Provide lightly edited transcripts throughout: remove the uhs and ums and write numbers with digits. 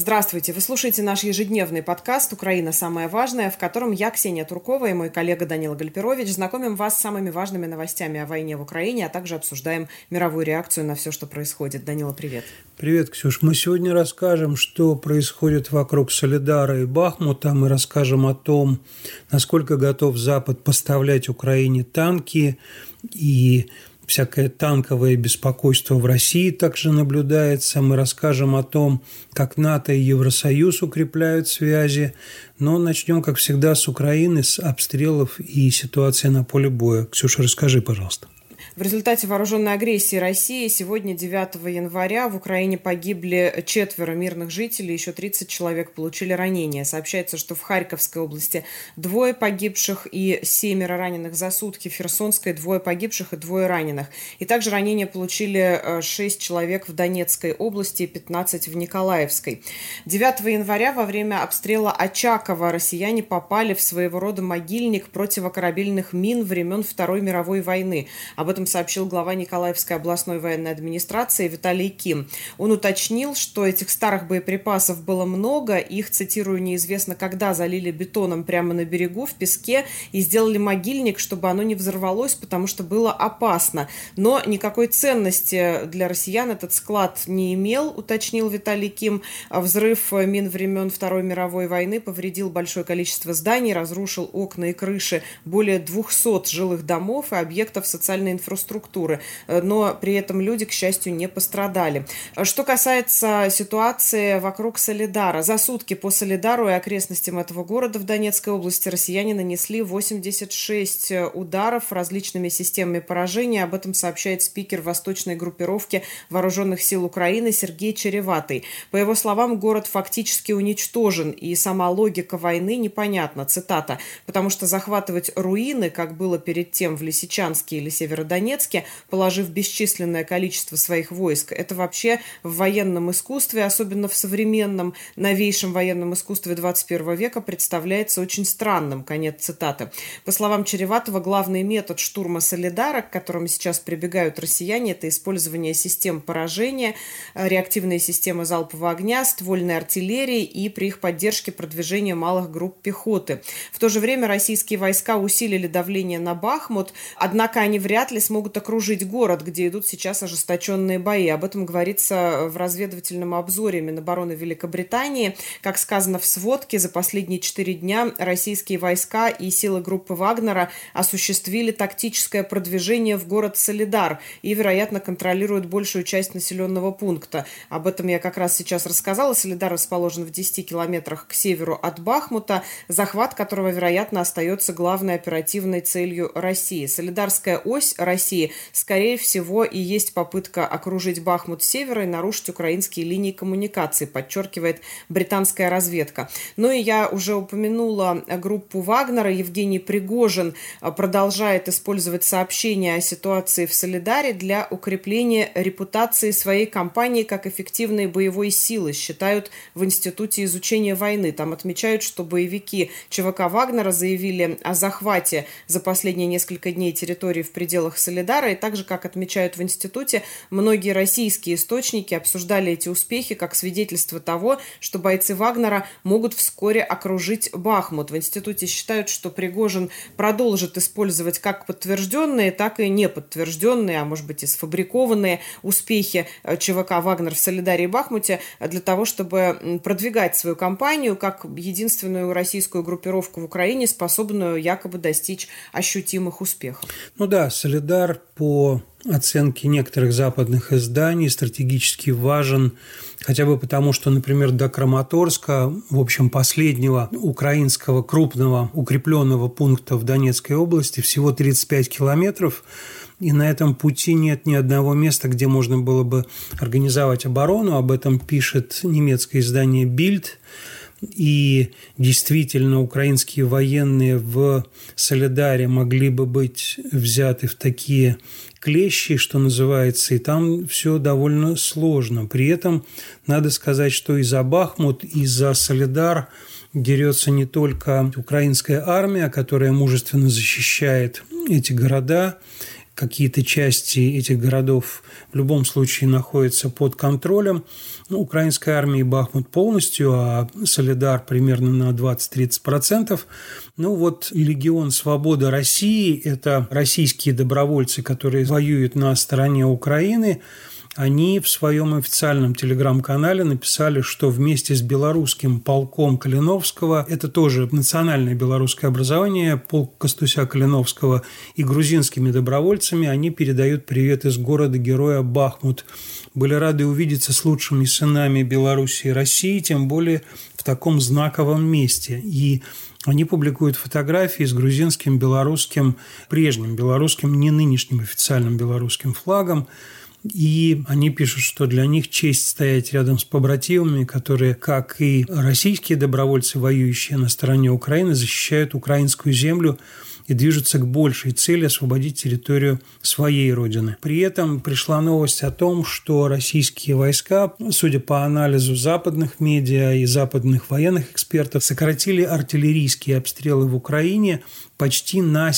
Здравствуйте! Вы слушаете наш ежедневный подкаст «Украина. Самое важное», в котором я, Ксения Туркова, и мой коллега Данила Гальперович знакомим вас с самыми важными новостями о войне в Украине, а также обсуждаем мировую реакцию на все, что происходит. Данила, привет! Привет, Ксюш. Мы сегодня расскажем, что происходит вокруг Солидара и Бахмута. Мы расскажем о том, насколько готов Запад поставлять Украине танки, и всякое танковое беспокойство в России также наблюдается. Мы расскажем о том, как НАТО и Евросоюз укрепляют связи. Но начнем, как всегда, с Украины, с обстрелов и ситуации на поле боя. Ксюша, расскажи, пожалуйста. В результате вооруженной агрессии России сегодня, 9 января, в Украине погибли 4 мирных жителей, еще 30 человек получили ранения. Сообщается, что в Харьковской области 2 погибших и 7 раненых за сутки, в Херсонской 2 погибших и 2 раненых. И также ранения получили 6 человек в Донецкой области и 15 в Николаевской. 9 января во время обстрела Очакова россияне попали в своего рода могильник противокорабельных мин времен Второй мировой войны. Об этом сообщил глава Николаевской областной военной администрации Виталий Ким. Он уточнил, что этих старых боеприпасов было много, их, цитирую, неизвестно когда залили бетоном прямо на берегу в песке и сделали могильник, чтобы оно не взорвалось, потому что было опасно. Но никакой ценности для россиян этот склад не имел, уточнил Виталий Ким. Взрыв мин времен Второй мировой войны повредил большое количество зданий, разрушил окна и крыши более 200 жилых домов и объектов социальной инфраструктуры, но при этом люди, к счастью, не пострадали. Что касается ситуации вокруг Солидара. За сутки по Солидару и окрестностям этого города в Донецкой области россияне нанесли 86 ударов различными системами поражения. Об этом сообщает спикер восточной группировки Вооруженных сил Украины Сергей Череватый. По его словам, город фактически уничтожен, и сама логика войны непонятна. Цитата: «Потому что захватывать руины, как было перед тем в Лисичанске или Северодонецке, положив бесчисленное количество своих войск, это вообще в военном искусстве, особенно в современном, новейшем военном искусстве 21 века, представляется очень странным». Конец цитаты. По словам Череватова, главный метод штурма Солидара, к которому сейчас прибегают россияне, это использование систем поражения, реактивные системы залпового огня, ствольной артиллерии и при их поддержке продвижение малых групп пехоты. В то же время российские войска усилили давление на Бахмут, однако они вряд ли смогут окружить город, где идут сейчас ожесточенные бои. Об этом говорится в разведывательном обзоре Минобороны Великобритании. Как сказано в сводке, за последние 4 дня российские войска и силы группы Вагнера осуществили тактическое продвижение в город Солидар и, вероятно, контролируют большую часть населенного пункта. Об этом я как раз сейчас рассказала. Солидар расположен в 10 километрах к северу от Бахмута, захват которого, вероятно, остается главной оперативной целью России. Солидарская ось России, скорее всего, и есть попытка окружить Бахмут с севера и нарушить украинские линии коммуникаций, подчеркивает британская разведка. Ну и я уже упомянула группу Вагнера. Евгений Пригожин продолжает использовать сообщения о ситуации в Солидаре для укрепления репутации своей компании как эффективной боевой силы, считают в Институте изучения войны. Там отмечают, что боевики ЧВК Вагнера заявили о захвате за последние несколько дней территории в пределах Солидара, и также, как отмечают в институте, многие российские источники обсуждали эти успехи как свидетельство того, что бойцы Вагнера могут вскоре окружить Бахмут. В институте считают, что Пригожин продолжит использовать как подтвержденные, так и неподтвержденные, а может быть и сфабрикованные успехи ЧВК Вагнер в Солидаре и Бахмуте для того, чтобы продвигать свою кампанию как единственную российскую группировку в Украине, способную якобы достичь ощутимых успехов. Ну да, Солидар, по оценке некоторых западных изданий, стратегически важен хотя бы потому, что, например, до Краматорска, в общем, последнего украинского крупного укрепленного пункта в Донецкой области, всего 35 километров, и на этом пути нет ни одного места, где можно было бы организовать оборону. Об этом пишет немецкое издание «Bild». И действительно, украинские военные в Солидаре могли бы быть взяты в такие клещи, что называется, и там все довольно сложно. При этом надо сказать, что и за Бахмут, и за Солидар дерется не только украинская армия, которая мужественно защищает эти города, какие-то части этих городов в любом случае находятся под контролем украинской армии. Бахмут полностью, а Солидар примерно на 20-30%. Легион «Свобода России» – это российские добровольцы, которые воюют на стороне Украины. Они в своем официальном телеграм-канале написали, что вместе с белорусским полком Калиновского, это тоже национальное белорусское образование, полк Костуся-Калиновского, и грузинскими добровольцами, они передают привет из города-героя Бахмут. Были рады увидеться с лучшими сынами Беларуси и России, тем более в таком знаковом месте. И они публикуют фотографии с грузинским, белорусским, прежним белорусским, не нынешним официальным белорусским флагом. И они пишут, что для них честь стоять рядом с побратимами, которые, как и российские добровольцы, воюющие на стороне Украины, защищают украинскую землю и движутся к большей цели – освободить территорию своей родины. При этом пришла новость о том, что российские войска, судя по анализу западных медиа и западных военных экспертов, сократили артиллерийские обстрелы в Украине почти на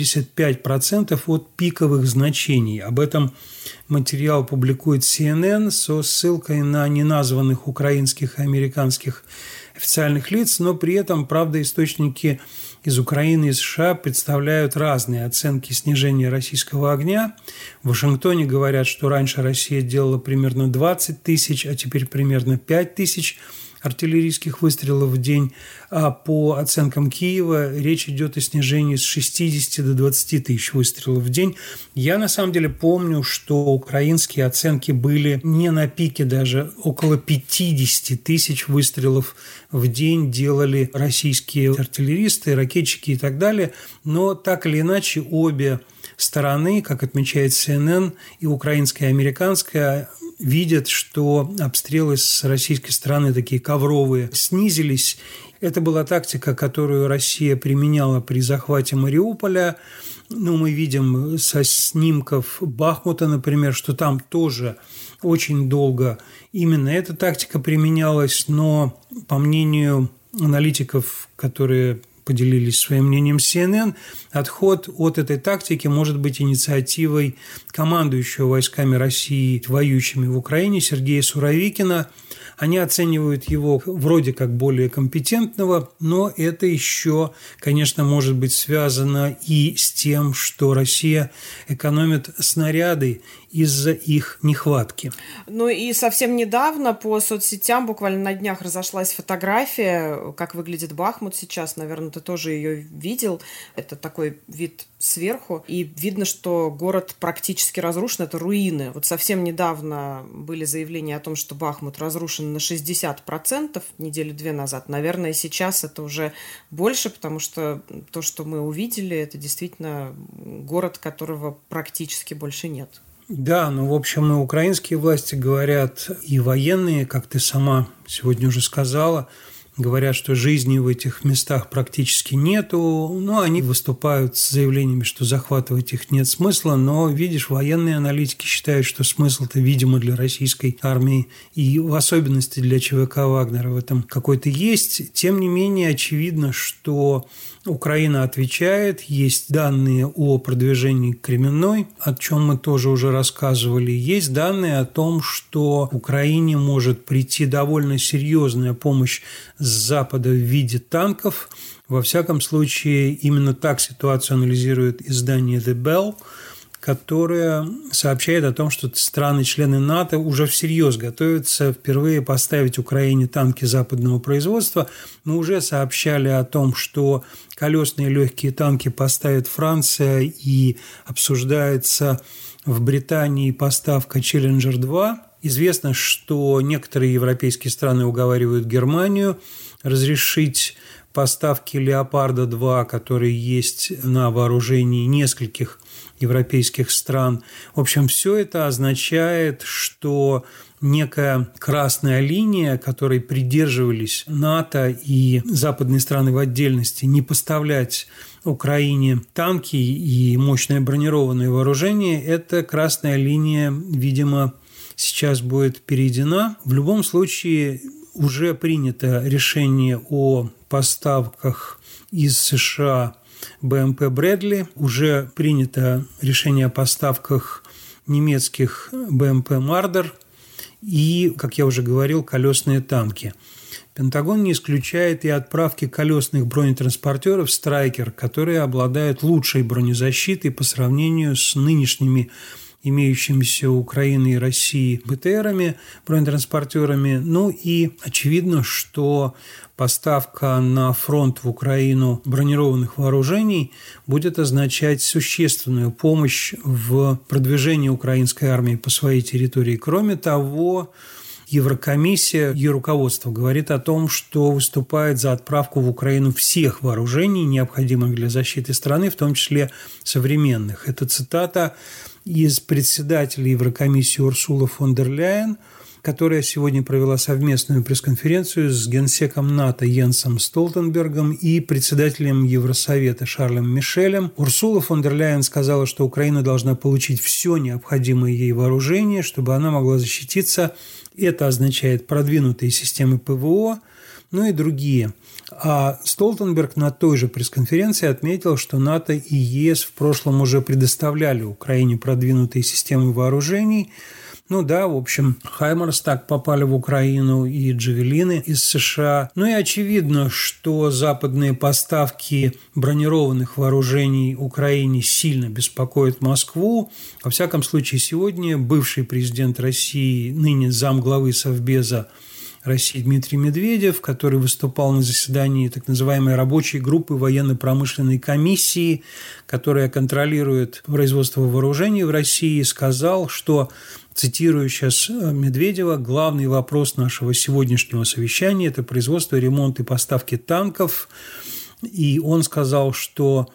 75% от пиковых значений. Об этом материал публикует CNN со ссылкой на неназванных украинских и американских официальных лиц, но при этом, правда, источники из Украины и США представляют разные оценки снижения российского огня. В Вашингтоне говорят, что раньше Россия делала примерно 20 тысяч, а теперь примерно 5 тысяч артиллерийских выстрелов в день, а по оценкам Киева речь идет о снижении с 60 до 20 тысяч выстрелов в день. Я на самом деле помню, что украинские оценки были не на пике, даже около 50 тысяч выстрелов в день делали российские артиллеристы, ракетчики и так далее, но так или иначе обе стороны, как отмечает CNN, и украинская, и американская, видят, что обстрелы с российской стороны, такие ковровые, снизились. Это была тактика, которую Россия применяла при захвате Мариуполя. Мы видим со снимков Бахмута, например, что там тоже очень долго именно эта тактика применялась, но, по мнению аналитиков, которые поделились своим мнением с CNN, отход от этой тактики может быть инициативой командующего войсками России, воюющими в Украине, Сергея Суровикина. Они оценивают его вроде как более компетентного, но это еще, конечно, может быть связано и с тем, что Россия экономит снаряды из-за их нехватки. И совсем недавно по соцсетям, буквально на днях, разошлась фотография, как выглядит Бахмут сейчас. Наверное, ты тоже ее видел. Это такой вид сверху. И видно, что город практически разрушен. Это руины. Совсем недавно были заявления о том, что Бахмут разрушен на 60%, недели 2 назад. Наверное, сейчас это уже больше, потому что то, что мы увидели, это действительно город, которого практически больше нет. Да, в общем, и украинские власти говорят, и военные, как ты сама сегодня уже сказала, говорят, что жизни в этих местах практически нету, они выступают с заявлениями, что захватывать их нет смысла, но, видишь, военные аналитики считают, что смысл-то, видимо, для российской армии и в особенности для ЧВК Вагнера в этом какой-то есть. Тем не менее, очевидно, что Украина отвечает, есть данные о продвижении к Кременной, о чем мы тоже уже рассказывали. Есть данные о том, что Украине может прийти довольно серьезная помощь с Запада в виде танков. Во всяком случае, именно так ситуацию анализирует издание The Bell, которое сообщает о том, что страны-члены НАТО уже всерьез готовятся впервые поставить Украине танки западного производства. Мы уже сообщали о том, что колесные легкие танки поставит Франция, и обсуждается в Британии поставка Challenger-2. Известно, что некоторые европейские страны уговаривают Германию разрешить поставки «Леопарда-2», которые есть на вооружении нескольких европейских стран. В общем, все это означает, что некая красная линия, которой придерживались НАТО и западные страны в отдельности, не поставлять Украине танки и мощное бронированное вооружение, эта красная линия, видимо, сейчас будет перейдена. В любом случае, уже принято решение о поставках из США БМП «Брэдли». Уже принято решение о поставках немецких БМП «Мардер» и, как я уже говорил, колесные танки. Пентагон не исключает и отправки колесных бронетранспортеров «Страйкер», которые обладают лучшей бронезащитой по сравнению с нынешними имеющимися у Украины и России БТРами, бронетранспортерами. Ну и очевидно, что поставка на фронт в Украину бронированных вооружений будет означать существенную помощь в продвижении украинской армии по своей территории. Кроме того, Еврокомиссия, ее руководство говорит о том, что выступает за отправку в Украину всех вооружений, необходимых для защиты страны, в том числе современных. Это цитата из председателя Еврокомиссии Урсулы фон дер Ляйен, которая сегодня провела совместную пресс-конференцию с генсеком НАТО Йенсом Столтенбергом и председателем Евросовета Шарлем Мишелем. Урсула фон дер Ляйен сказала, что Украина должна получить все необходимое ей вооружение, чтобы она могла защититься. Это означает продвинутые системы ПВО, ну и другие. А Столтенберг на той же пресс-конференции отметил, что НАТО и ЕС в прошлом уже предоставляли Украине продвинутые системы вооружений. Ну да, в общем, «Хаймарс» так попали в Украину и «Джавелины» из США. Ну и очевидно, что западные поставки бронированных вооружений Украине сильно беспокоят Москву. Во всяком случае, сегодня бывший президент России, ныне замглавы Совбеза России Дмитрий Медведев, который выступал на заседании так называемой рабочей группы военно-промышленной комиссии, которая контролирует производство вооружений в России, сказал, что, цитирую сейчас Медведева, главный вопрос нашего сегодняшнего совещания – это производство, ремонт и поставки танков. И он сказал, что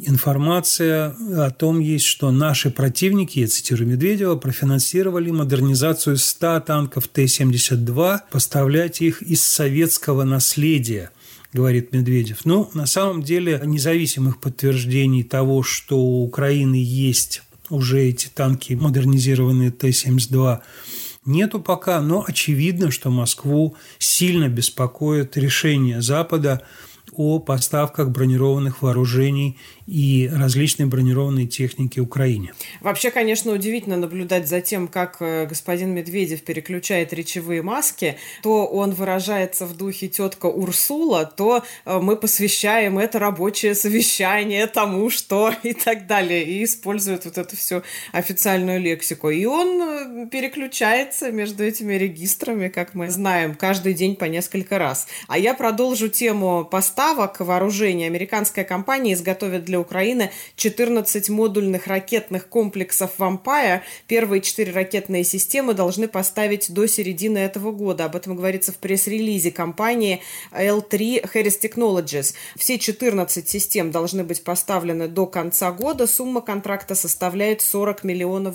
информация о том есть, что наши противники, я цитирую Медведева, профинансировали модернизацию 100 танков Т-72, поставлять их из советского наследия, говорит Медведев. Ну, на самом деле, независимых подтверждений того, что у Украины есть уже эти танки, модернизированные Т-72, нету пока, но очевидно, что Москву сильно беспокоит решение Запада о поставках бронированных вооружений и различной бронированной техники Украине. Вообще, конечно, удивительно наблюдать за тем, как господин Медведев переключает речевые маски. То он выражается в духе «тетка Урсула», то мы посвящаем это рабочее совещание тому, что и так далее, и использует вот эту всю официальную лексику. И он переключается между этими регистрами, как мы знаем, каждый день по несколько раз. А я продолжу тему поставок вооружения. Американская компания изготовит для Украины 14 модульных ракетных комплексов «Вампайр». Первые 4 ракетные системы должны поставить до середины этого года. Об этом говорится в пресс-релизе компании L3 Harris Technologies. Все 14 систем должны быть поставлены до конца года. Сумма контракта составляет $40 миллионов.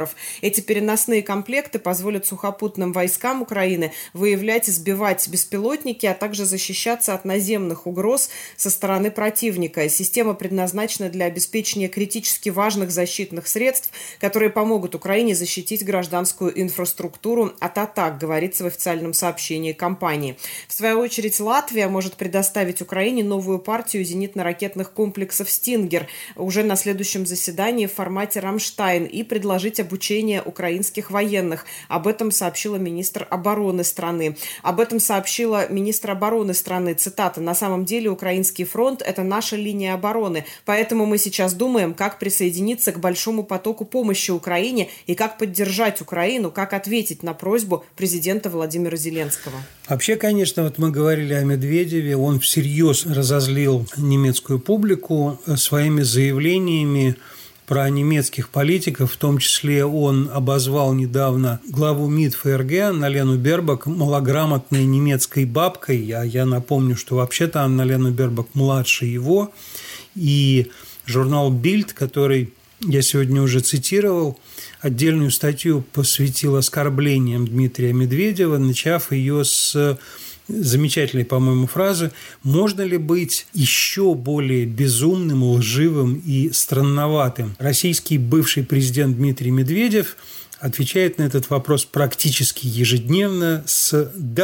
Эти переносные комплекты позволят сухопутным войскам Украины выявлять и сбивать беспилотники, а также защищаться от наземных угроз со стороны противника. Система предназначена для обеспечения критически важных защитных средств, которые помогут Украине защитить гражданскую инфраструктуру от атак, говорится в официальном сообщении компании. В свою очередь, Латвия может предоставить Украине новую партию зенитно-ракетных комплексов «Стингер» уже на следующем заседании в формате «Рамштайн» и предложить обучение украинских военных. Об этом сообщила министр обороны страны. Об этом сообщила министр обороны страны. Цитата: «На самом деле украинский фронт – это наша линия обороны. Поэтому мы сейчас думаем, как присоединиться к большому потоку помощи Украине и как поддержать Украину, как ответить на просьбу президента Владимира Зеленского». Вообще, конечно, вот мы говорили о Медведеве, он всерьез разозлил немецкую публику своими заявлениями про немецких политиков, в том числе он обозвал недавно главу МИД ФРГ Анналену Бербак малограмотной немецкой бабкой, а я напомню, что вообще-то Анналену Бербак младше его, и журнал «Бильд», который я сегодня уже цитировал, отдельную статью посвятил оскорблениям Дмитрия Медведева, начав ее с замечательной, по-моему, фразы: «Можно ли быть еще более безумным, лживым и странноватым?» Российский бывший президент Дмитрий Медведев отвечает на этот вопрос практически ежедневно с «да».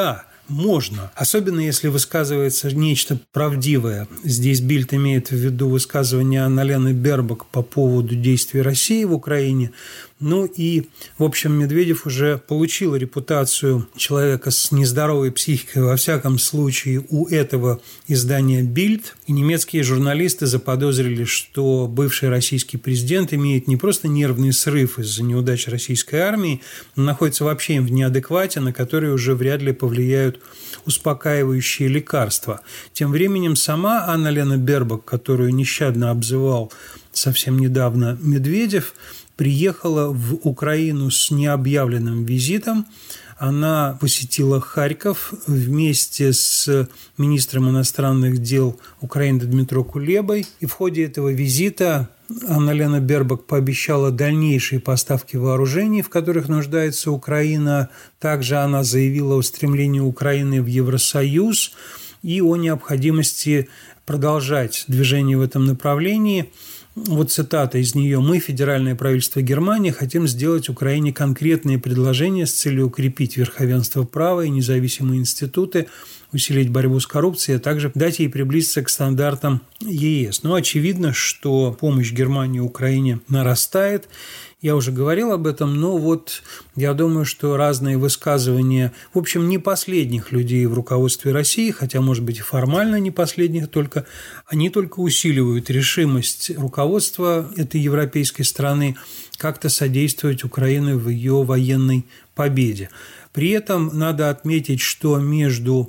можно. Особенно, если высказывается нечто правдивое. Здесь Бильд имеет в виду высказывание Анналены Бербак по поводу действий России в Украине. Ну и, в общем, Медведев уже получил репутацию человека с нездоровой психикой, во всяком случае, у этого издания «Бильд». И немецкие журналисты заподозрили, что бывший российский президент имеет не просто нервный срыв из-за неудач российской армии, но находится вообще в неадеквате, на который уже вряд ли повлияют успокаивающие лекарства. Тем временем сама Анна-Лена Бербак, которую нещадно обзывал совсем недавно Медведев, приехала в Украину с необъявленным визитом. Она посетила Харьков вместе с министром иностранных дел Украины Дмитро Кулебой. И в ходе этого визита Анна-Лена Бербак пообещала дальнейшие поставки вооружений, в которых нуждается Украина. Также она заявила о стремлении Украины в Евросоюз и о необходимости продолжать движение в этом направлении. Вот цитата из нее. «Мы, федеральное правительство Германии, хотим сделать Украине конкретные предложения с целью укрепить верховенство права и независимые институты, усилить борьбу с коррупцией, а также дать ей приблизиться к стандартам ЕС». Но очевидно, что помощь Германии Украине нарастает. Я уже говорил об этом, но вот я думаю, что разные высказывания, в общем, не последних людей в руководстве России, хотя, может быть, и формально не последних, они только усиливают решимость руководства этой европейской страны как-то содействовать Украине в ее военной победе. При этом надо отметить, что между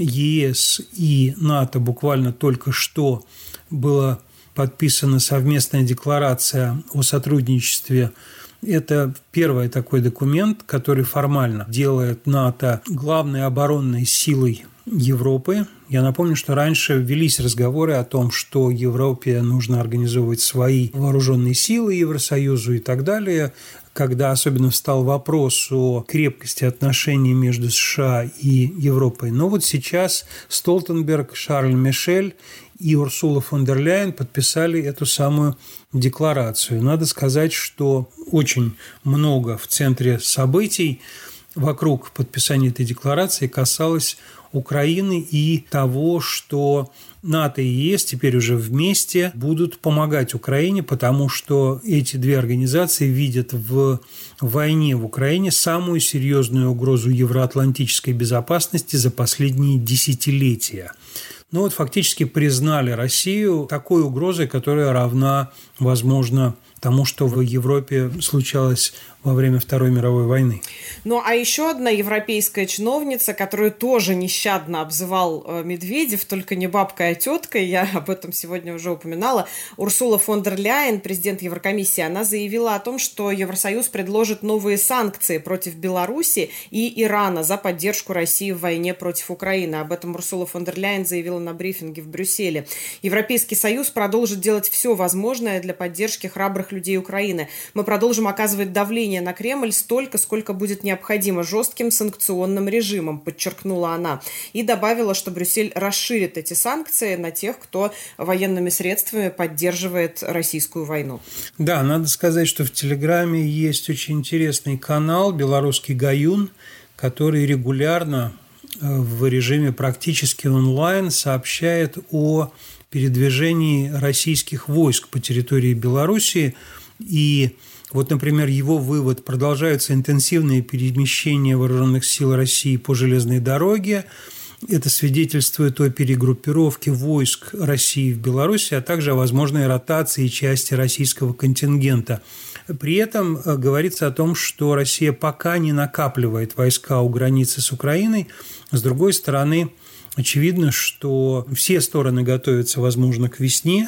ЕС и НАТО буквально только что была подписана совместная декларация о сотрудничестве. Это первый такой документ, который формально делает НАТО главной оборонной силой Европы. Я напомню, что раньше велись разговоры о том, что Европе нужно организовывать свои вооруженные силы Евросоюзу и так далее, когда особенно встал вопрос о крепкости отношений между США и Европой. Но вот сейчас Столтенберг, Шарль Мишель и Урсула фон дер Ляйен подписали эту самую декларацию. Надо сказать, что очень много в центре событий вокруг подписания этой декларации касалось Украины и того, что НАТО и ЕС теперь уже вместе будут помогать Украине, потому что эти две организации видят в войне в Украине самую серьезную угрозу евроатлантической безопасности за последние десятилетия. Ну вот фактически признали Россию такой угрозой, которая равна, возможно, тому, что в Европе случалось во время Второй мировой войны. Ну, а еще одна европейская чиновница, которую тоже нещадно обзывал Медведев, только не бабкой, а теткой, я об этом сегодня уже упоминала, Урсула фон дер Ляйен, президент Еврокомиссии, она заявила о том, что Евросоюз предложит новые санкции против Беларуси и Ирана за поддержку России в войне против Украины. Об этом Урсула фон дер Ляйен заявила на брифинге в Брюсселе. Европейский Союз продолжит делать все возможное для поддержки храбрых людей Украины. Мы продолжим оказывать давление на Кремль столько, сколько будет необходимо жестким санкционным режимом, подчеркнула она. И добавила, что Брюссель расширит эти санкции на тех, кто военными средствами поддерживает российскую войну. Да, надо сказать, что в Телеграме есть очень интересный канал «Белорусский Гаюн», который регулярно в режиме практически онлайн сообщает о передвижении российских войск по территории Белоруссии. И вот, например, его вывод: продолжаются интенсивные перемещения вооруженных сил России по железной дороге. Это свидетельствует о перегруппировке войск России в Беларуси, а также о возможной ротации части российского контингента. При этом говорится о том, что Россия пока не накапливает войска у границы с Украиной. С другой стороны, очевидно, что все стороны готовятся, возможно, к весне.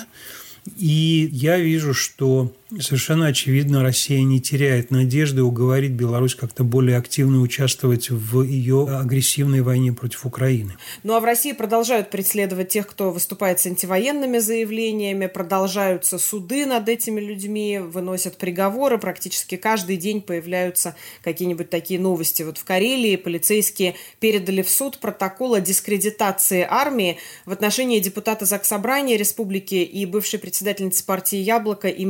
И я вижу, что совершенно очевидно Россия не теряет надежды уговорить Беларусь как-то более активно участвовать в ее агрессивной войне против Украины. Ну а в России продолжают преследовать тех, кто выступает с антивоенными заявлениями, продолжаются суды над этими людьми, выносят приговоры, практически каждый день появляются какие-нибудь такие новости. Вот в Карелии полицейские передали в суд протокол о дискредитации армии в отношении депутата Заксобрания Республики и бывшей председательницы партии «Яблоко» Эмилии Слободской.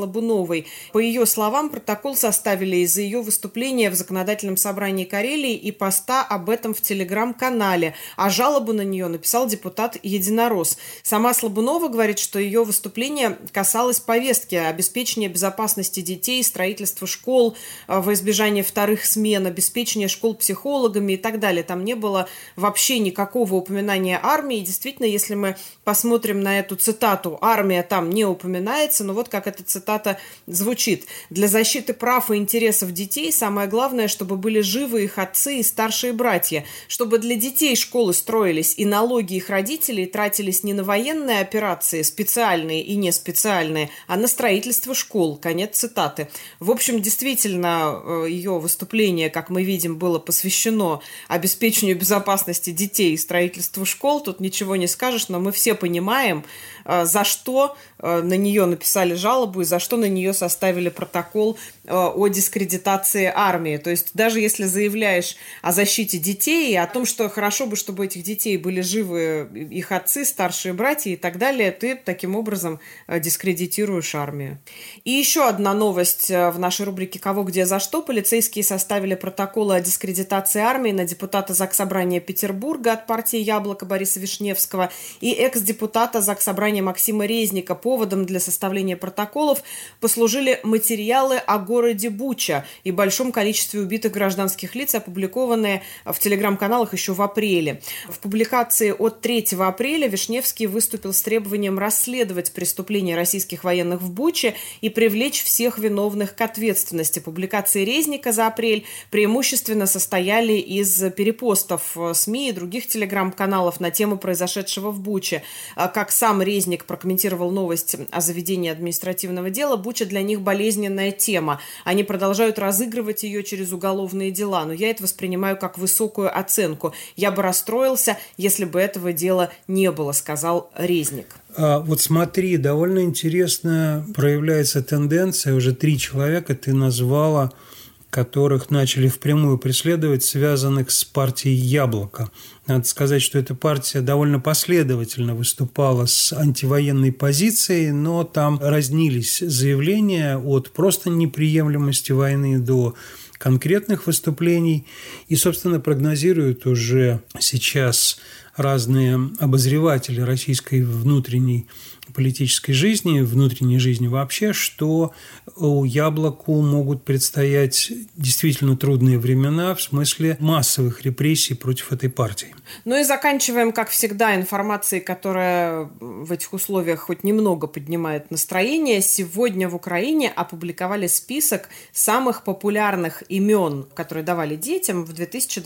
Слабуновой. По ее словам, протокол составили из-за ее выступления в Законодательном собрании Карелии и поста об этом в телеграм-канале, а жалобу на нее написал депутат Единорос. Сама Слабунова говорит, что ее выступление касалось повестки обеспечения безопасности детей, строительства школ во избежание вторых смен, обеспечения школ психологами и так далее. Там не было вообще никакого упоминания армии. И действительно, если мы посмотрим на эту цитату, армия там не упоминается, но вот как эта цитата звучит. Для защиты прав и интересов детей самое главное, чтобы были живы их отцы и старшие братья, чтобы для детей школы строились и налоги их родителей тратились не на военные операции, специальные и не специальные, а на строительство школ. Конец цитаты. В общем, действительно, ее выступление, как мы видим, было посвящено обеспечению безопасности детей и строительству школ. Тут ничего не скажешь, но мы все понимаем, за что на нее написали жалобу и за что на нее составили протокол о дискредитации армии. То есть даже если заявляешь о защите детей и о том, что хорошо бы, чтобы этих детей были живы их отцы, старшие братья и так далее, ты таким образом дискредитируешь армию. И еще одна новость в нашей рубрике «Кого, где, за что». Полицейские составили протоколы о дискредитации армии на депутата Заксобрания Петербурга от партии «Яблоко» Бориса Вишневского и экс-депутата Заксобрания Максима Резника. Поводом для составления протоколов послужили материалы о городе Буча и большом количестве убитых гражданских лиц, опубликованные в телеграм-каналах еще в апреле. В публикации от 3 апреля Вишневский выступил с требованием расследовать преступления российских военных в Буче и привлечь всех виновных к ответственности. Публикации Резника за апрель преимущественно состояли из перепостов СМИ и других телеграм-каналов на тему произошедшего в Буче. Как сам Резник прокомментировал новость о заведении административного дела, Буча для них болезненная тема. Они продолжают разыгрывать ее через уголовные дела, но я это воспринимаю как высокую оценку. Я бы расстроился, если бы этого дела не было, сказал Резник. Вот смотри, довольно интересно проявляется тенденция. Уже 3 человека ты назвала, которых начали впрямую преследовать, связанных с партией «Яблоко». Надо сказать, что эта партия довольно последовательно выступала с антивоенной позицией, но там разнились заявления от просто неприемлемости войны до конкретных выступлений. И, собственно, прогнозируют уже сейчас разные обозреватели российской внутренней политической жизни, внутренней жизни вообще, что у «Яблоку» могут предстоять действительно трудные времена в смысле массовых репрессий против этой партии. Ну и заканчиваем, как всегда, информацией, которая в этих условиях хоть немного поднимает настроение. Сегодня в Украине опубликовали список самых популярных имен, которые давали детям в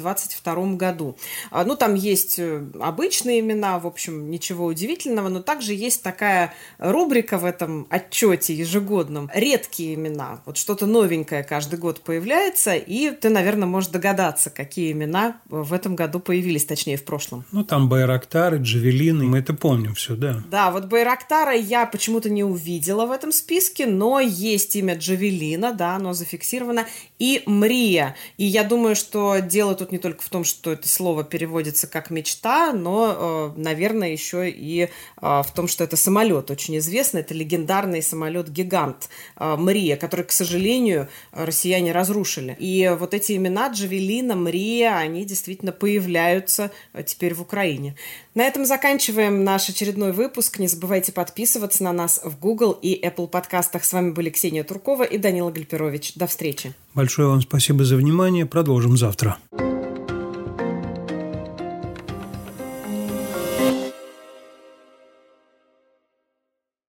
2022 году. Ну, там есть обычные имена, в общем, ничего удивительного, но также есть такая рубрика в этом отчете ежегодном. Редкие имена. Вот что-то новенькое каждый год появляется, и ты, наверное, можешь догадаться, какие имена в этом году появились, точнее, в прошлом. Ну, там Байрактары, Джавелины, мы это помним все, да. Да, вот Байрактара я почему-то не увидела в этом списке, но есть имя Джавелина, да, оно зафиксировано, и Мрия. И я думаю, что дело тут не только в том, что это слово переводится как мечта, но, наверное, еще и в том, что это самолет очень известный, это легендарный самолет-гигант Мрия, который, к сожалению, россияне разрушили. И вот эти имена Джавелина, Мрия, они действительно появляются теперь в Украине. На этом заканчиваем наш очередной выпуск. Не забывайте подписываться на нас в Google и Apple подкастах. С вами были Ксения Туркова и Данила Гальперович. До встречи. Большое вам спасибо за внимание. Продолжим завтра.